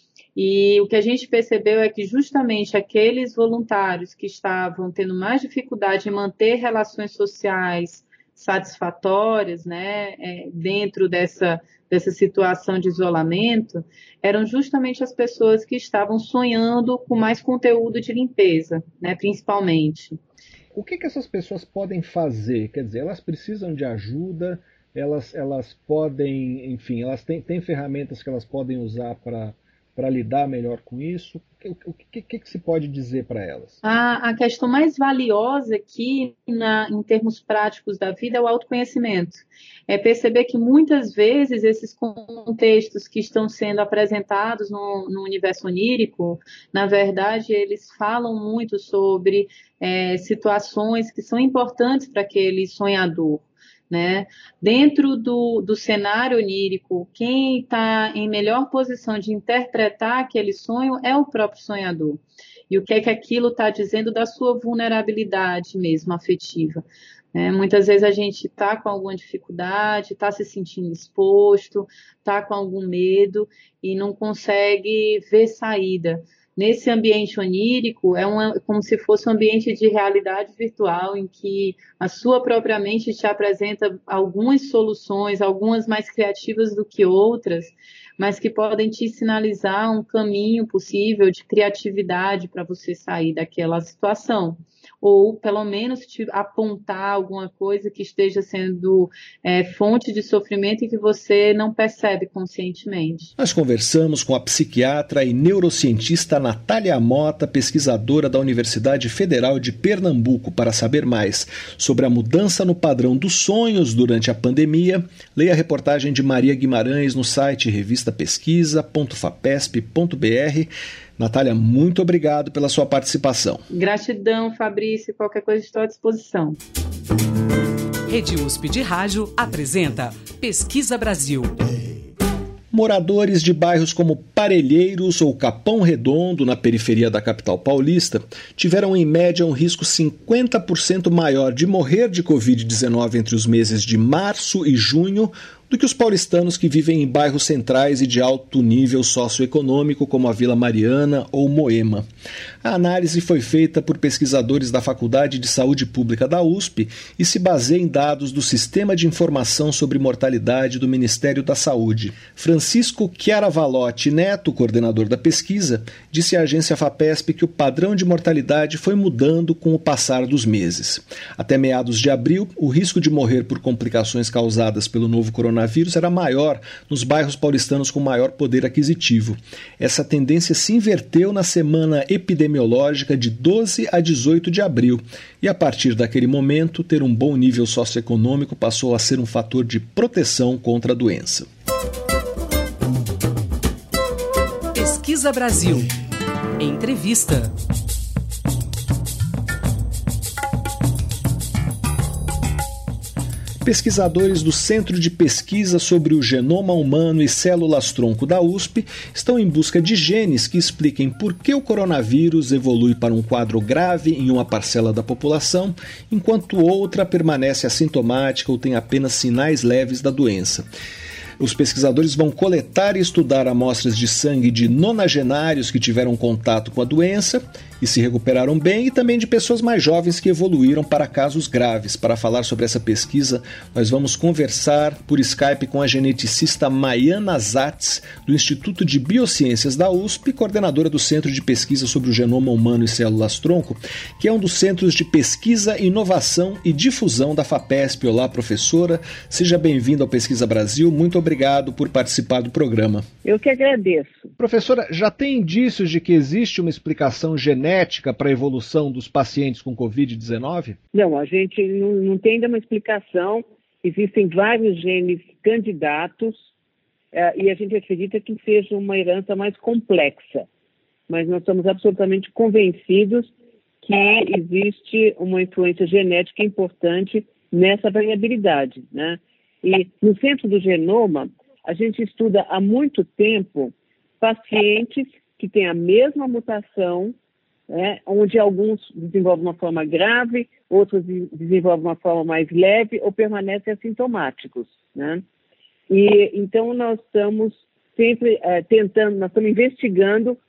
E o que a gente percebeu é que justamente aqueles voluntários que estavam tendo mais dificuldade em manter relações sociais satisfatórias, né, dentro dessa situação de isolamento, eram justamente as pessoas que estavam sonhando com mais conteúdo de limpeza, né, principalmente. O que essas pessoas podem fazer? Quer dizer, elas precisam de ajuda, elas podem, enfim, elas têm ferramentas que elas podem usar para lidar melhor com isso? O que se pode dizer para elas? A questão mais valiosa aqui, em termos práticos da vida, é o autoconhecimento. É perceber que muitas vezes esses contextos que estão sendo apresentados no universo onírico, na verdade, eles falam muito sobre situações que são importantes para aquele sonhador. Né? Dentro do cenário onírico, quem está em melhor posição de interpretar aquele sonho é o próprio sonhador. E o que é que aquilo está dizendo da sua vulnerabilidade mesmo afetiva. Muitas vezes a gente está com alguma dificuldade, está se sentindo exposto, está com algum medo e não consegue ver saída. Nesse ambiente onírico, como se fosse um ambiente de realidade virtual, em que a sua própria mente te apresenta algumas soluções, algumas mais criativas do que outras, mas que podem te sinalizar um caminho possível de criatividade para você sair daquela situação. Ou, pelo menos, te apontar alguma coisa que esteja sendo fonte de sofrimento e que você não percebe conscientemente. Nós conversamos com a psiquiatra e neurocientista Natália Mota, pesquisadora da Universidade Federal de Pernambuco. Para saber mais sobre a mudança no padrão dos sonhos durante a pandemia, leia a reportagem de Maria Guimarães no site revistapesquisa.fapesp.br. Natália, muito obrigado pela sua participação. Gratidão, Fabrício. Qualquer coisa estou à disposição. Rede USP de Rádio apresenta Pesquisa Brasil. Moradores de bairros como Parelheiros ou Capão Redondo, na periferia da capital paulista, tiveram em média um risco 50% maior de morrer de Covid-19 entre os meses de março e junho do que os paulistanos que vivem em bairros centrais e de alto nível socioeconômico, como a Vila Mariana ou Moema. A análise foi feita por pesquisadores da Faculdade de Saúde Pública da USP e se baseia em dados do Sistema de Informação sobre Mortalidade do Ministério da Saúde. Francisco Chiaravalotti Neto, coordenador da pesquisa, disse à agência FAPESP que o padrão de mortalidade foi mudando com o passar dos meses. Até meados de abril, o risco de morrer por complicações causadas pelo novo coronavírus era maior nos bairros paulistanos com maior poder aquisitivo. Essa tendência se inverteu na semana epidemiológica de 12 a 18 de abril e, a partir daquele momento, ter um bom nível socioeconômico passou a ser um fator de proteção contra a doença. Pesquisa Brasil. Entrevista. Pesquisadores do Centro de Pesquisa sobre o Genoma Humano e Células-Tronco da USP estão em busca de genes que expliquem por que o coronavírus evolui para um quadro grave em uma parcela da população, enquanto outra permanece assintomática ou tem apenas sinais leves da doença. Os pesquisadores vão coletar e estudar amostras de sangue de nonagenários que tiveram contato com a doença e se recuperaram bem, e também de pessoas mais jovens que evoluíram para casos graves. Para falar sobre essa pesquisa, nós vamos conversar por Skype com a geneticista Maiana Zatz, do Instituto de Biociências da USP, coordenadora do Centro de Pesquisa sobre o Genoma Humano e Células-Tronco, que é um dos centros de pesquisa, inovação e difusão da FAPESP. Olá, professora, seja bem-vinda ao Pesquisa Brasil, muito obrigado por participar do programa. Eu que agradeço. Professora, já tem indícios de que existe uma explicação genética para a evolução dos pacientes com Covid-19? Não, a gente não tem ainda uma explicação. Existem vários genes candidatos e a gente acredita que seja uma herança mais complexa. Mas nós estamos absolutamente convencidos que existe uma influência genética importante nessa variabilidade, né? E no Centro do Genoma, a gente estuda há muito tempo pacientes que têm a mesma mutação, onde alguns desenvolvem uma forma grave, outros desenvolvem uma forma mais leve ou permanecem assintomáticos, né? E então nós estamos sempre nós estamos investigando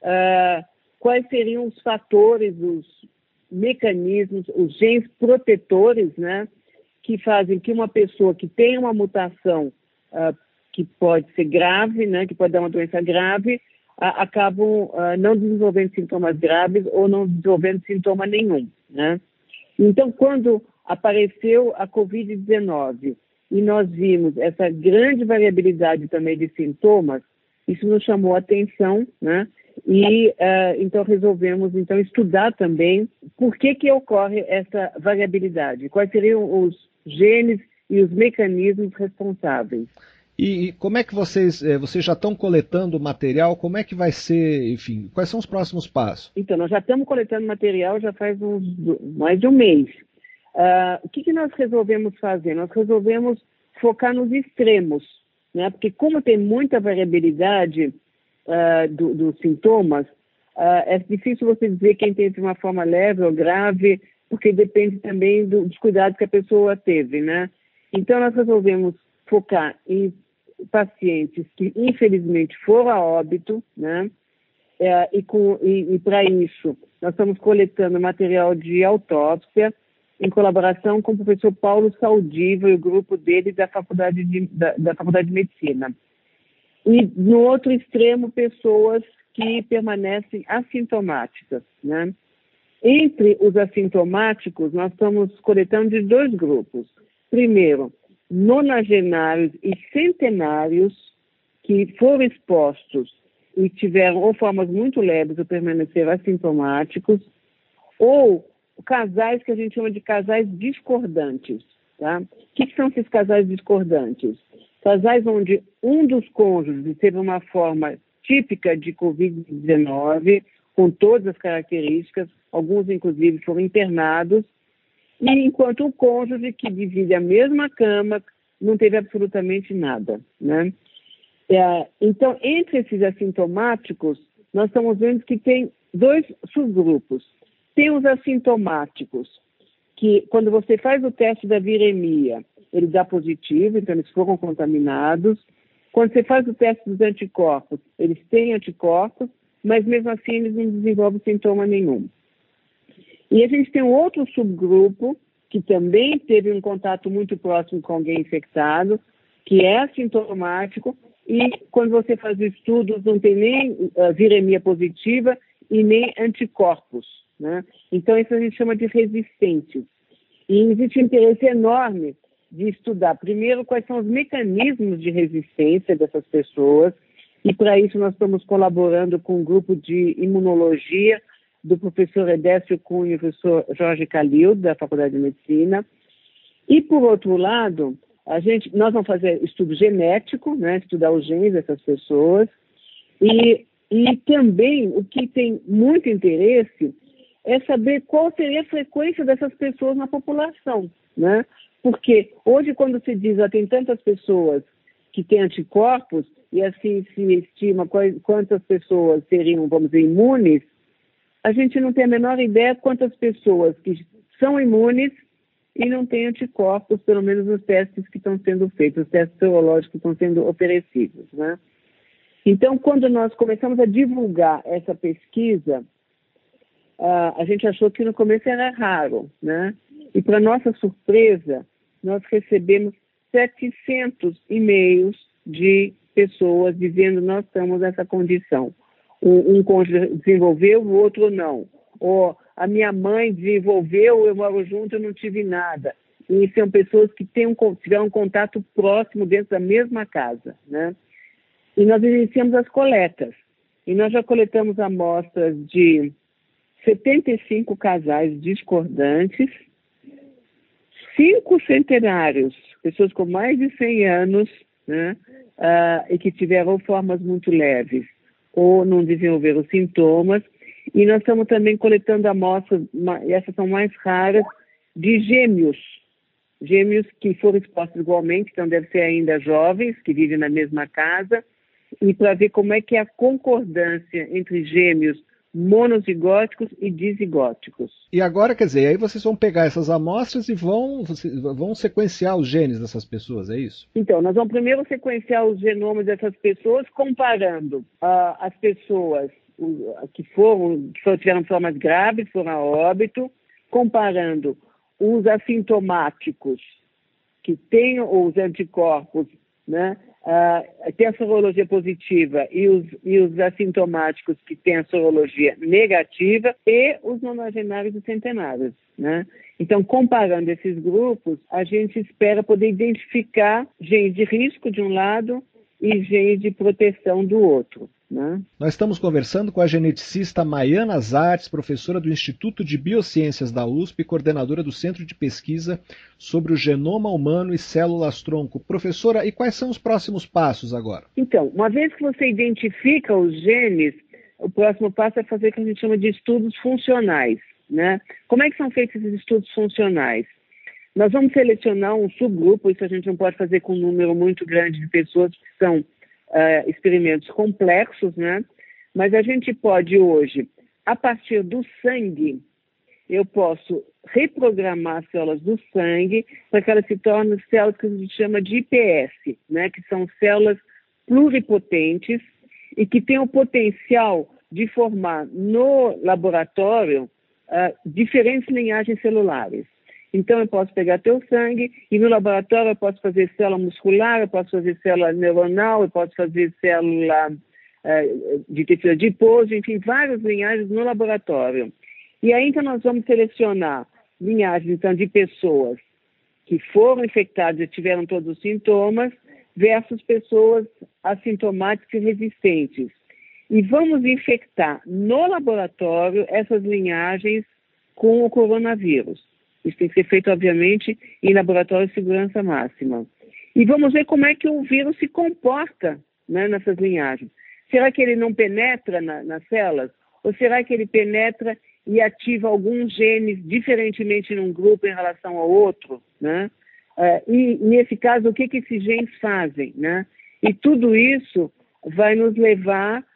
quais seriam os fatores, os mecanismos, os genes protetores, né, que fazem que uma pessoa que tem uma mutação que pode ser grave, né, que pode dar uma doença grave, acabam não desenvolvendo sintomas graves ou não desenvolvendo sintoma nenhum, né? Então, quando apareceu a Covid-19 e nós vimos essa grande variabilidade também de sintomas, isso nos chamou a atenção, né? E então resolvemos estudar também por que ocorre essa variabilidade, quais seriam os genes e os mecanismos responsáveis. E como é que vocês já estão coletando material? Como é que vai ser, enfim, quais são os próximos passos? Então, nós já estamos coletando material já faz mais de um mês. O que nós resolvemos fazer? Nós resolvemos focar nos extremos, né? Porque como tem muita variabilidade dos sintomas, é difícil você dizer quem teve uma forma leve ou grave, porque depende também dos cuidados que a pessoa teve, né? Então, nós resolvemos focar em pacientes que, infelizmente, foram a óbito, né? E para isso, nós estamos coletando material de autópsia em colaboração com o professor Paulo Saldiva e o grupo dele da Faculdade de Medicina. E, no outro extremo, pessoas que permanecem assintomáticas, né? Entre os assintomáticos, nós estamos coletando de dois grupos. Primeiro, nonagenários e centenários que foram expostos e tiveram ou formas muito leves ou permaneceram assintomáticos, ou casais que a gente chama de casais discordantes, tá? O que são esses casais discordantes? Casais onde um dos cônjuges teve uma forma típica de Covid-19, com todas as características, alguns inclusive foram internados, e enquanto o cônjuge que divide a mesma cama não teve absolutamente nada, né? Então, entre esses assintomáticos, nós estamos vendo que tem 2 subgrupos. Tem os assintomáticos, que quando você faz o teste da viremia, ele dá positivo, então eles foram contaminados. Quando você faz o teste dos anticorpos, eles têm anticorpos, mas mesmo assim eles não desenvolvem sintoma nenhum. E a gente tem um outro subgrupo, que também teve um contato muito próximo com alguém infectado, que é assintomático, e quando você faz os estudos não tem nem viremia positiva e nem anticorpos, né? Então isso a gente chama de resistentes. E existe um interesse enorme de estudar, primeiro, quais são os mecanismos de resistência dessas pessoas, e para isso nós estamos colaborando com um grupo de imunologia do professor Edécio Cunha e o professor Jorge Calil, da Faculdade de Medicina. E, por outro lado, nós vamos fazer estudo genético, né, estudar os genes dessas pessoas, e também o que tem muito interesse é saber qual seria a frequência dessas pessoas na população, né? Porque hoje, quando se diz que tem tantas pessoas que têm anticorpos, e assim se estima quantas pessoas seriam, vamos dizer, imunes, a gente não tem a menor ideia quantas pessoas que são imunes e não têm anticorpos, pelo menos nos testes que estão sendo feitos, os testes serológicos que estão sendo oferecidos, né? Então, quando nós começamos a divulgar essa pesquisa, a gente achou que no começo era raro, né? E, para nossa surpresa, nós recebemos 700 e-mails de pessoas dizendo que nós estamos nessa condição. Um cônjuge desenvolveu, o outro não. Ou a minha mãe desenvolveu, eu moro junto, eu não tive nada. E são pessoas que tiveram um contato próximo dentro da mesma casa, né? E nós iniciamos as coletas. E nós já coletamos amostras de 75 casais discordantes, 5 centenários, pessoas com mais de 100 anos, né? E que tiveram formas muito leves ou não desenvolveram sintomas. E nós estamos também coletando amostras, e essas são mais raras, de gêmeos que foram expostos igualmente, então devem ser ainda jovens, que vivem na mesma casa, e para ver como é que é a concordância entre gêmeos monozigóticos e dizigóticos. E agora, quer dizer, aí vocês vão pegar essas amostras e vão sequenciar os genes dessas pessoas, é isso? Então, nós vamos primeiro sequenciar os genomas dessas pessoas, comparando as pessoas que tiveram formas graves, foram a óbito, comparando os assintomáticos que têm os anticorpos, né? Tem a sorologia positiva e os assintomáticos que têm a sorologia negativa e os nonagenários e centenários, né? Então, comparando esses grupos, a gente espera poder identificar genes de risco de um lado e genes de proteção do outro, né? Nós estamos conversando com a geneticista Maiana Zartes, professora do Instituto de Biociências da USP e coordenadora do Centro de Pesquisa sobre o Genoma Humano e Células-Tronco. Professora, e quais são os próximos passos agora? Então, uma vez que você identifica os genes, o próximo passo é fazer o que a gente chama de estudos funcionais, né? Como é que são feitos esses estudos funcionais? Nós vamos selecionar um subgrupo, isso a gente não pode fazer com um número muito grande de pessoas, que são experimentos complexos, né? Mas a gente pode hoje, a partir do sangue, eu posso reprogramar as células do sangue para que elas se tornem células que a gente chama de IPS, né? Que são células pluripotentes e que têm o potencial de formar no laboratório diferentes linhagens celulares. Então, eu posso pegar teu sangue e no laboratório eu posso fazer célula muscular, eu posso fazer célula neuronal, eu posso fazer célula de tecido adiposo, enfim, várias linhagens no laboratório. E aí, então, nós vamos selecionar linhagens, então, de pessoas que foram infectadas e tiveram todos os sintomas versus pessoas assintomáticas e resistentes. E vamos infectar no laboratório essas linhagens com o coronavírus. Isso tem que ser feito, obviamente, em laboratório de segurança máxima. E vamos ver como é que o vírus se comporta, né, nessas linhagens. Será que ele não penetra nas células? Ou será que ele penetra e ativa alguns genes diferentemente num grupo em relação ao outro, né? E nesse caso, o que esses genes fazem, né? E tudo isso vai nos levar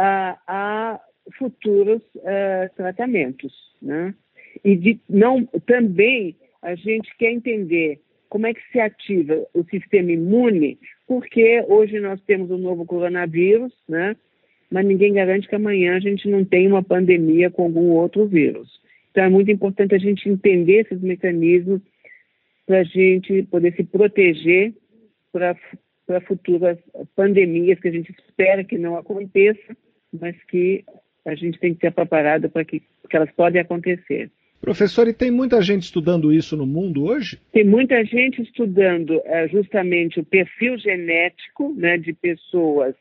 a futuros tratamentos, né? E também a gente quer entender como é que se ativa o sistema imune, porque hoje nós temos o novo coronavírus, né? Mas ninguém garante que amanhã a gente não tenha uma pandemia com algum outro vírus. Então é muito importante a gente entender esses mecanismos para a gente poder se proteger para futuras pandemias que a gente espera que não aconteça, mas que a gente tem que estar preparado porque elas podem acontecer. Professor, e tem muita gente estudando isso no mundo hoje? Tem muita gente estudando justamente o perfil genético, né, de pessoas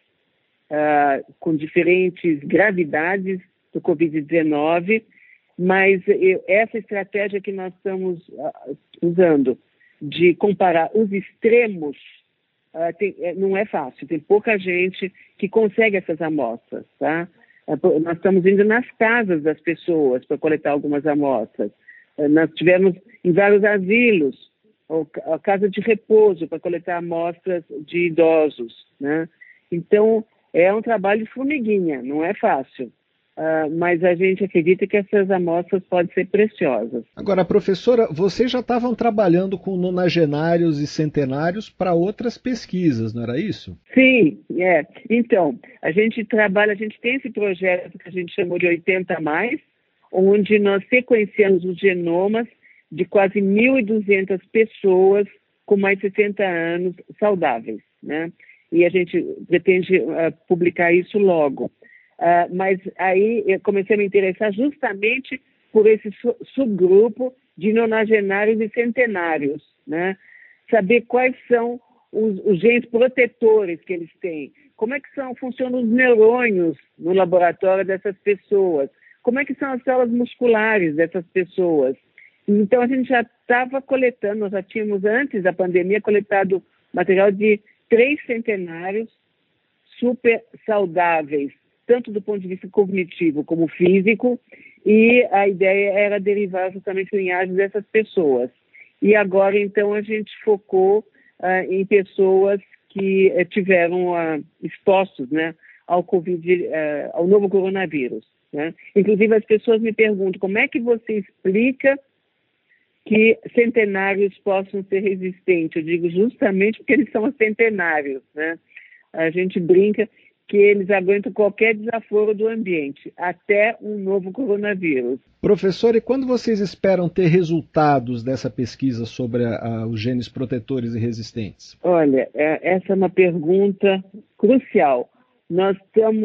com diferentes gravidades do Covid-19, mas essa estratégia que nós estamos usando de comparar os extremos não é fácil. Tem pouca gente que consegue essas amostras, tá? Nós estamos indo nas casas das pessoas para coletar algumas amostras. Nós tivemos em vários asilos, a casa de repouso para coletar amostras de idosos, né? Então, é um trabalho de formiguinha, não é fácil. Mas a gente acredita que essas amostras podem ser preciosas. Agora, professora, vocês já estavam trabalhando com nonagenários e centenários para outras pesquisas, não era isso? Sim, Então, a gente tem esse projeto que a gente chamou de 80+, onde nós sequenciamos os genomas de quase 1.200 pessoas com mais de 60 anos saudáveis, né? E a gente pretende publicar isso logo. Mas aí eu comecei a me interessar justamente por esse subgrupo de nonagenários e centenários, né? Saber quais são os genes protetores que eles têm, como é que funcionam os neurônios no laboratório dessas pessoas, como é que são as células musculares dessas pessoas. Então a gente já estava coletando, nós já tínhamos antes da pandemia coletado material de 3 centenários super saudáveis, tanto do ponto de vista cognitivo como físico, e a ideia era derivar justamente linhagens dessas pessoas. E agora, então, a gente focou em pessoas que tiveram expostos, né, ao novo coronavírus, né? Inclusive, as pessoas me perguntam como é que você explica que centenários possam ser resistentes. Eu digo justamente porque eles são centenários, né? A gente brinca que eles aguentam qualquer desaforo do ambiente, até um novo coronavírus. Professor, e quando vocês esperam ter resultados dessa pesquisa sobre os genes protetores e resistentes? Olha, essa é uma pergunta crucial. Nós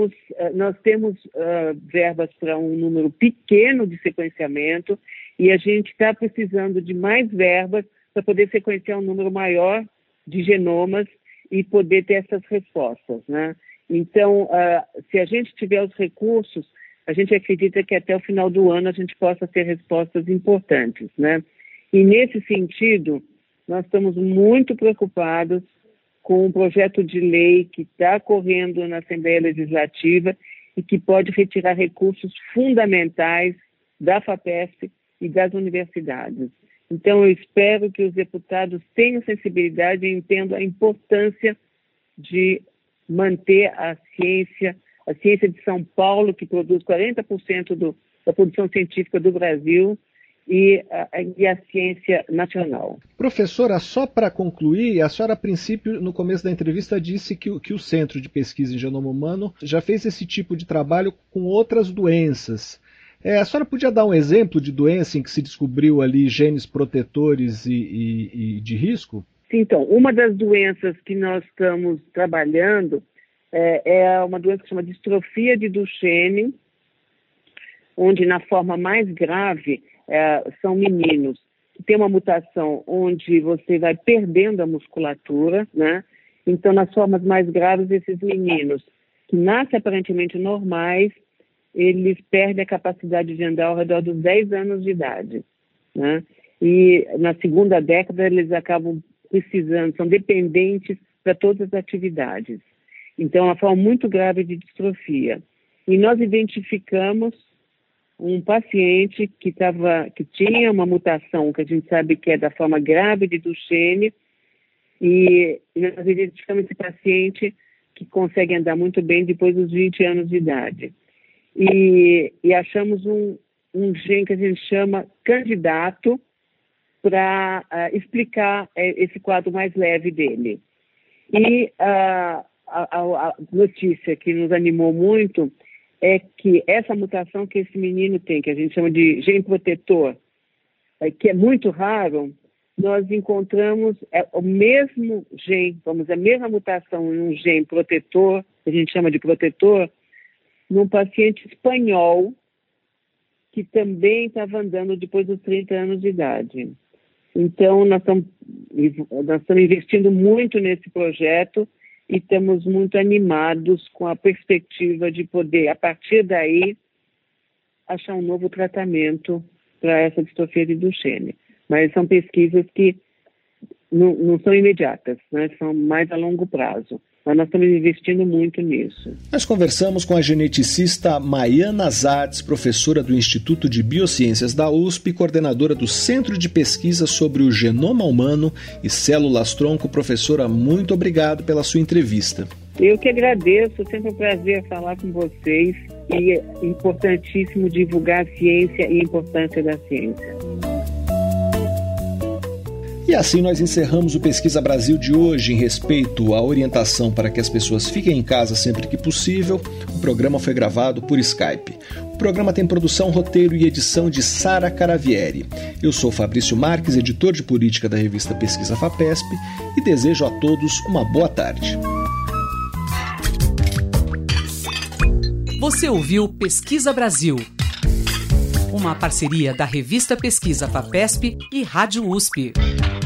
temos verbas para um número pequeno de sequenciamento e a gente está precisando de mais verbas para poder sequenciar um número maior de genomas e poder ter essas respostas, né? Então, se a gente tiver os recursos, a gente acredita que até o final do ano a gente possa ter respostas importantes, né? E nesse sentido, nós estamos muito preocupados com um projeto de lei que está correndo na Assembleia Legislativa e que pode retirar recursos fundamentais da FAPESP e das universidades. Então, eu espero que os deputados tenham sensibilidade e entendam a importância de manter a ciência de São Paulo, que produz 40% da produção científica do Brasil, e a ciência nacional. Professora, só para concluir, a senhora, a princípio, no começo da entrevista, disse que o Centro de Pesquisa em Genoma Humano já fez esse tipo de trabalho com outras doenças. A senhora podia dar um exemplo de doença em que se descobriu ali genes protetores e de risco? Então, uma das doenças que nós estamos trabalhando é uma doença que se chama distrofia de Duchenne, onde na forma mais grave são meninos que têm uma mutação onde você vai perdendo a musculatura, né? Então, nas formas mais graves, esses meninos que nascem aparentemente normais, eles perdem a capacidade de andar ao redor dos 10 anos de idade, né? E na segunda década eles acabam precisando, são dependentes para todas as atividades. Então, é uma forma muito grave de distrofia. E nós identificamos um paciente que tinha uma mutação que a gente sabe que é da forma grave de Duchenne E nós identificamos esse paciente que consegue andar muito bem depois dos 20 anos de idade. E achamos um gene que a gente chama candidato para explicar esse quadro mais leve dele. E a notícia que nos animou muito é que essa mutação que esse menino tem, que a gente chama de gene protetor, que é muito raro, nós encontramos o mesmo gene, a mesma mutação em um gene protetor, que a gente chama de protetor, num paciente espanhol que também estava andando depois dos 30 anos de idade. Então, nós estamos investindo muito nesse projeto e estamos muito animados com a perspectiva de poder, a partir daí, achar um novo tratamento para essa distrofia de Duchenne. Mas são pesquisas que não são imediatas, né? São mais a longo prazo. Mas nós estamos investindo muito nisso. Nós conversamos com a geneticista Maiana Zardes, professora do Instituto de Biociências da USP e coordenadora do Centro de Pesquisa sobre o Genoma Humano e Células-Tronco. Professora, muito obrigado pela sua entrevista. Eu que agradeço, sempre um prazer falar com vocês e é importantíssimo divulgar a ciência e a importância da ciência. E assim nós encerramos o Pesquisa Brasil de hoje. Em respeito à orientação para que as pessoas fiquem em casa sempre que possível, o programa foi gravado por Skype. O programa tem produção, roteiro e edição de Sara Caravieri. Eu sou Fabrício Marques, editor de política da revista Pesquisa FAPESP, e desejo a todos uma boa tarde. Você ouviu Pesquisa Brasil, uma parceria da revista Pesquisa FAPESP e Rádio USP.